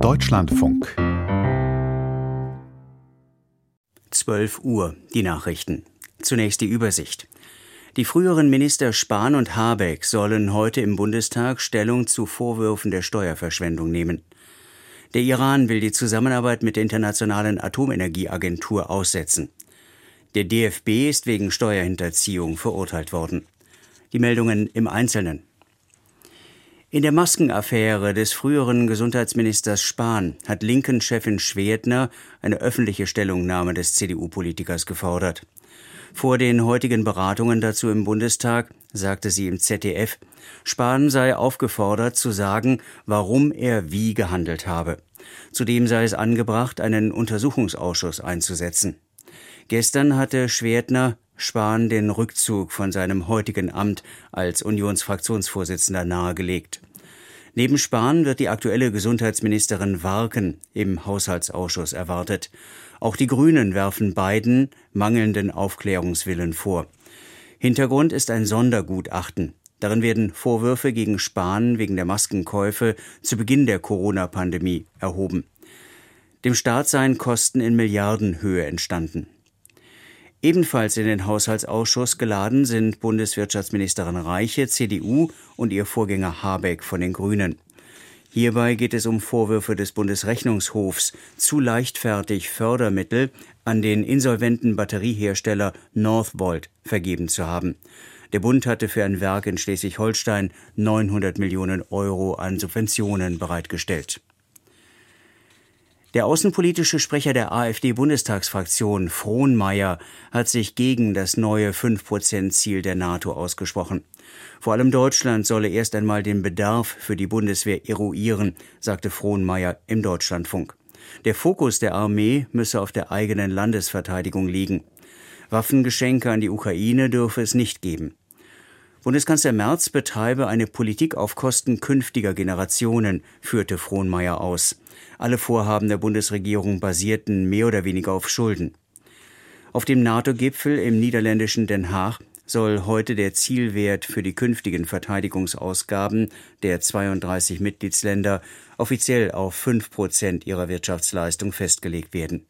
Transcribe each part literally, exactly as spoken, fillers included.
Deutschlandfunk. zwölf Uhr, die Nachrichten. Zunächst die Übersicht. Die früheren Minister Spahn und Habeck sollen heute im Bundestag Stellung zu Vorwürfen der Steuerverschwendung nehmen. Der Iran will die Zusammenarbeit mit der Internationalen Atomenergieagentur aussetzen. Der D F B ist wegen Steuerhinterziehung verurteilt worden. Die Meldungen im Einzelnen. In der Maskenaffäre des früheren Gesundheitsministers Spahn hat Linken-Chefin Schwerdner eine öffentliche Stellungnahme des C D U-Politikers gefordert. Vor den heutigen Beratungen dazu im Bundestag sagte sie im Z D F, Spahn sei aufgefordert zu sagen, warum er wie gehandelt habe. Zudem sei es angebracht, einen Untersuchungsausschuss einzusetzen. Gestern hatte Schwerdner Spahn den Rückzug von seinem heutigen Amt als Unionsfraktionsvorsitzender nahegelegt. Neben Spahn wird die aktuelle Gesundheitsministerin Warken im Haushaltsausschuss erwartet. Auch die Grünen werfen beiden mangelnden Aufklärungswillen vor. Hintergrund ist ein Sondergutachten. Darin werden Vorwürfe gegen Spahn wegen der Maskenkäufe zu Beginn der Corona-Pandemie erhoben. Dem Staat seien Kosten in Milliardenhöhe entstanden. Ebenfalls in den Haushaltsausschuss geladen sind Bundeswirtschaftsministerin Reiche, C D U, und ihr Vorgänger Habeck von den Grünen. Hierbei geht es um Vorwürfe des Bundesrechnungshofs, zu leichtfertig Fördermittel an den insolventen Batteriehersteller Northvolt vergeben zu haben. Der Bund hatte für ein Werk in Schleswig-Holstein neunhundert Millionen Euro an Subventionen bereitgestellt. Der außenpolitische Sprecher der AfD-Bundestagsfraktion, Frohnmaier, hat sich gegen das neue fünf Prozent Ziel der NATO ausgesprochen. Vor allem Deutschland solle erst einmal den Bedarf für die Bundeswehr eruieren, sagte Frohnmaier im Deutschlandfunk. Der Fokus der Armee müsse auf der eigenen Landesverteidigung liegen. Waffengeschenke an die Ukraine dürfe es nicht geben. Bundeskanzler Merz betreibe eine Politik auf Kosten künftiger Generationen, führte Frohnmaier aus. Alle Vorhaben der Bundesregierung basierten mehr oder weniger auf Schulden. Auf dem NATO-Gipfel im niederländischen Den Haag soll heute der Zielwert für die künftigen Verteidigungsausgaben der zweiunddreißig Mitgliedsländer offiziell auf fünf Prozent ihrer Wirtschaftsleistung festgelegt werden.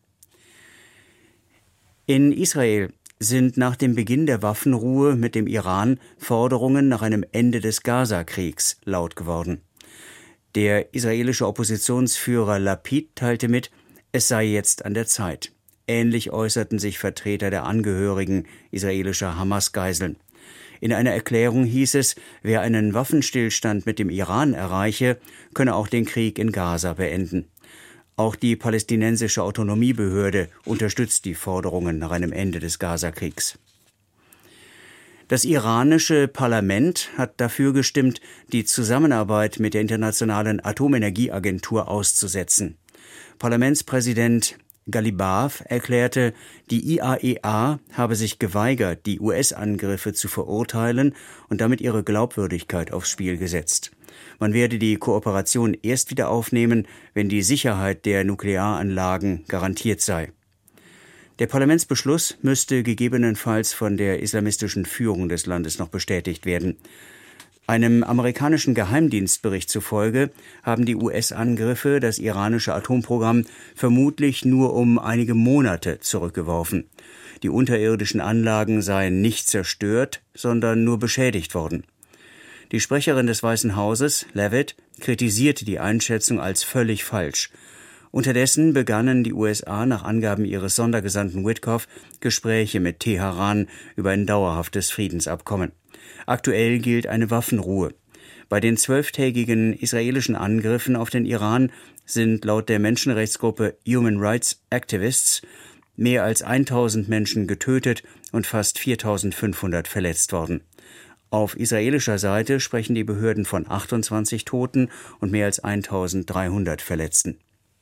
In Israel sind nach dem Beginn der Waffenruhe mit dem Iran Forderungen nach einem Ende des Gaza-Kriegs laut geworden. Der israelische Oppositionsführer Lapid teilte mit, es sei jetzt an der Zeit. Ähnlich äußerten sich Vertreter der Angehörigen israelischer Hamas-Geiseln. In einer Erklärung hieß es, wer einen Waffenstillstand mit dem Iran erreiche, könne auch den Krieg in Gaza beenden. Auch die palästinensische Autonomiebehörde unterstützt die Forderungen nach einem Ende des Gaza-Kriegs. Das iranische Parlament hat dafür gestimmt, die Zusammenarbeit mit der Internationalen Atomenergieagentur auszusetzen. Parlamentspräsident Ghalibaf erklärte, die I A E A habe sich geweigert, die U S-Angriffe zu verurteilen und damit ihre Glaubwürdigkeit aufs Spiel gesetzt. Man werde die Kooperation erst wieder aufnehmen, wenn die Sicherheit der Nuklearanlagen garantiert sei. Der Parlamentsbeschluss müsste gegebenenfalls von der islamistischen Führung des Landes noch bestätigt werden. Einem amerikanischen Geheimdienstbericht zufolge haben die U S-Angriffe das iranische Atomprogramm vermutlich nur um einige Monate zurückgeworfen. Die unterirdischen Anlagen seien nicht zerstört, sondern nur beschädigt worden. Die Sprecherin des Weißen Hauses, Leavitt, kritisierte die Einschätzung als völlig falsch. Unterdessen begannen die U S A nach Angaben ihres Sondergesandten Witkoff Gespräche mit Teheran über ein dauerhaftes Friedensabkommen. Aktuell gilt eine Waffenruhe. Bei den zwölftägigen israelischen Angriffen auf den Iran sind laut der Menschenrechtsgruppe Human Rights Activists mehr als tausend Menschen getötet und fast viertausendfünfhundert verletzt worden. Auf israelischer Seite sprechen die Behörden von achtundzwanzig Toten und mehr als eintausenddreihundert Verletzten.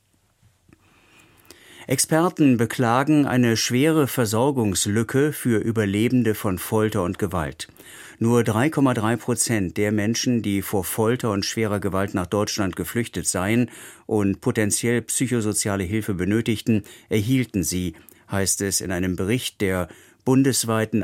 Experten beklagen eine schwere Versorgungslücke für Überlebende von Folter und Gewalt. Nur drei Komma drei Prozent der Menschen, die vor Folter und schwerer Gewalt nach Deutschland geflüchtet seien und potenziell psychosoziale Hilfe benötigten, erhielten sie, heißt es in einem Bericht der bundesweiten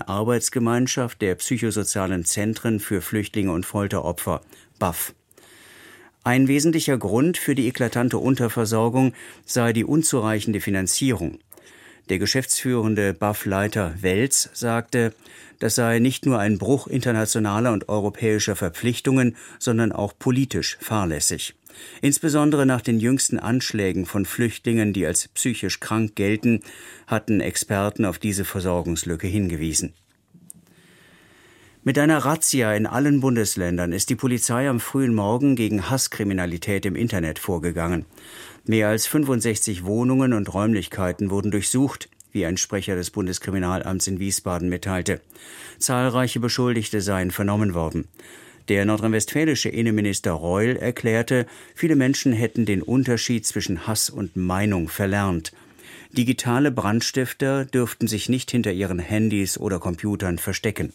Arbeitsgemeinschaft der psychosozialen Zentren für Flüchtlinge und Folteropfer, B A F. Ein wesentlicher Grund für die eklatante Unterversorgung sei die unzureichende Finanzierung. Der geschäftsführende B A F-Leiter Welz sagte, das sei nicht nur ein Bruch internationaler und europäischer Verpflichtungen, sondern auch politisch fahrlässig. Insbesondere nach den jüngsten Anschlägen von Flüchtlingen, die als psychisch krank gelten, hatten Experten auf diese Versorgungslücke hingewiesen. Mit einer Razzia in allen Bundesländern ist die Polizei am frühen Morgen gegen Hasskriminalität im Internet vorgegangen. Mehr als fünfundsechzig Wohnungen und Räumlichkeiten wurden durchsucht, wie ein Sprecher des Bundeskriminalamts in Wiesbaden mitteilte. Zahlreiche Beschuldigte seien vernommen worden. Der nordrhein-westfälische Innenminister Reul erklärte, viele Menschen hätten den Unterschied zwischen Hass und Meinung verlernt. Digitale Brandstifter dürften sich nicht hinter ihren Handys oder Computern verstecken.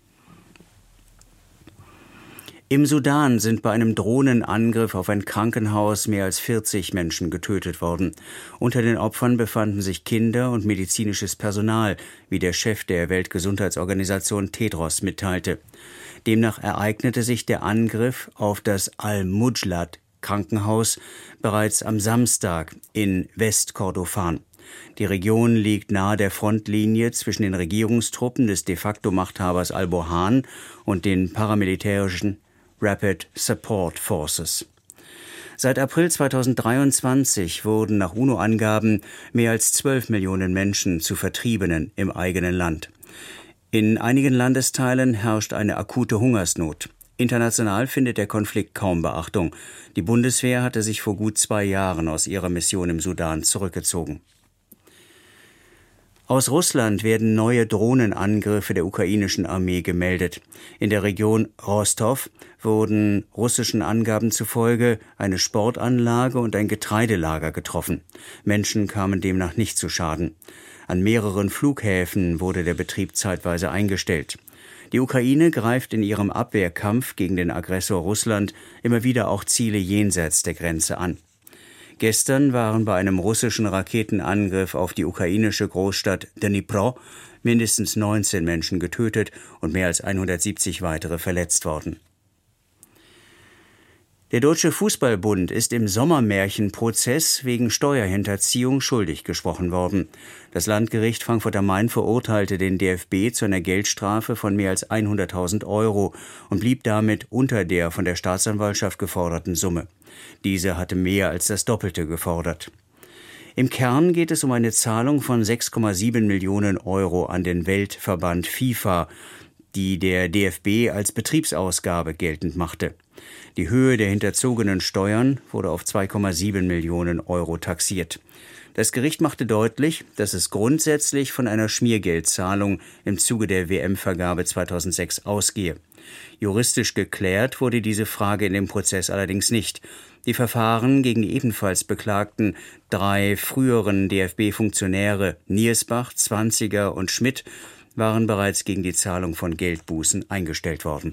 Im Sudan sind bei einem Drohnenangriff auf ein Krankenhaus mehr als vierzig Menschen getötet worden. Unter den Opfern befanden sich Kinder und medizinisches Personal, wie der Chef der Weltgesundheitsorganisation Tedros mitteilte. Demnach ereignete sich der Angriff auf das Al-Mujlad-Krankenhaus bereits am Samstag in Westkordofan. Die Region liegt nahe der Frontlinie zwischen den Regierungstruppen des de facto Machthabers al-Burhan und den paramilitärischen Rapid Support Forces. Seit April zweitausenddreiundzwanzig wurden nach UNO-Angaben mehr als zwölf Millionen Menschen zu Vertriebenen im eigenen Land. In einigen Landesteilen herrscht eine akute Hungersnot. International findet der Konflikt kaum Beachtung. Die Bundeswehr hatte sich vor gut zwei Jahren aus ihrer Mission im Sudan zurückgezogen. Aus Russland werden neue Drohnenangriffe der ukrainischen Armee gemeldet. In der Region Rostov wurden russischen Angaben zufolge eine Sportanlage und ein Getreidelager getroffen. Menschen kamen demnach nicht zu Schaden. An mehreren Flughäfen wurde der Betrieb zeitweise eingestellt. Die Ukraine greift in ihrem Abwehrkampf gegen den Aggressor Russland immer wieder auch Ziele jenseits der Grenze an. Gestern waren bei einem russischen Raketenangriff auf die ukrainische Großstadt Dnipro mindestens neunzehn Menschen getötet und mehr als hundertsiebzig weitere verletzt worden. Der Deutsche Fußballbund ist im Sommermärchenprozess wegen Steuerhinterziehung schuldig gesprochen worden. Das Landgericht Frankfurt am Main verurteilte den D F B zu einer Geldstrafe von mehr als hunderttausend Euro und blieb damit unter der von der Staatsanwaltschaft geforderten Summe. Diese hatte mehr als das Doppelte gefordert. Im Kern geht es um eine Zahlung von sechs Komma sieben Millionen Euro an den Weltverband FIFA, die der D F B als Betriebsausgabe geltend machte. Die Höhe der hinterzogenen Steuern wurde auf zwei Komma sieben Millionen Euro taxiert. Das Gericht machte deutlich, dass es grundsätzlich von einer Schmiergeldzahlung im Zuge der W M-Vergabe zweitausendsechs ausgehe. Juristisch geklärt wurde diese Frage in dem Prozess allerdings nicht. Die Verfahren gegen die ebenfalls beklagten drei früheren D F B-Funktionäre Niersbach, Zwanziger und Schmidt waren bereits gegen die Zahlung von Geldbußen eingestellt worden.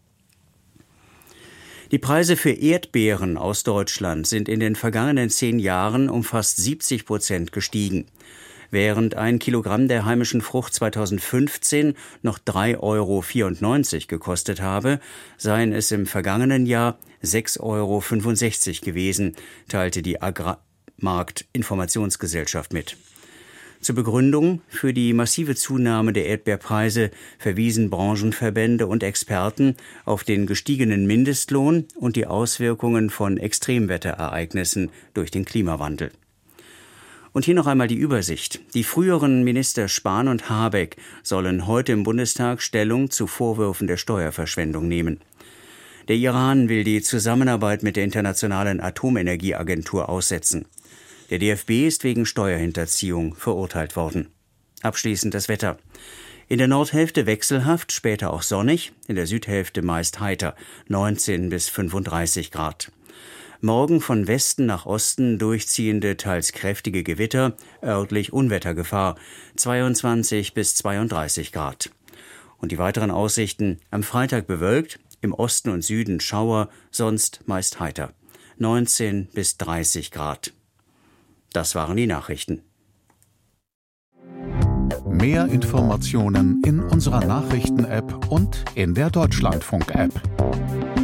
Die Preise für Erdbeeren aus Deutschland sind in den vergangenen zehn Jahren um fast siebzig Prozent gestiegen. Während ein Kilogramm der heimischen Frucht zweitausendfünfzehn noch drei Euro vierundneunzig gekostet habe, seien es im vergangenen Jahr sechs Euro fünfundsechzig gewesen, teilte die Agrarmarktinformationsgesellschaft mit. Zur Begründung für die massive Zunahme der Erdbeerpreise verwiesen Branchenverbände und Experten auf den gestiegenen Mindestlohn und die Auswirkungen von Extremwetterereignissen durch den Klimawandel. Und hier noch einmal die Übersicht. Die früheren Minister Spahn und Habeck sollen heute im Bundestag Stellung zu Vorwürfen der Steuerverschwendung nehmen. Der Iran will die Zusammenarbeit mit der Internationalen Atomenergieagentur aussetzen. Der D F B ist wegen Steuerhinterziehung verurteilt worden. Abschließend das Wetter. In der Nordhälfte wechselhaft, später auch sonnig, in der Südhälfte meist heiter, neunzehn bis fünfunddreißig Grad. Morgen von Westen nach Osten durchziehende, teils kräftige Gewitter, örtlich Unwettergefahr, zweiundzwanzig bis zweiunddreißig Grad. Und die weiteren Aussichten: am Freitag bewölkt, im Osten und Süden Schauer, sonst meist heiter, neunzehn bis dreißig Grad. Das waren die Nachrichten. Mehr Informationen in unserer Nachrichten-App und in der Deutschlandfunk-App.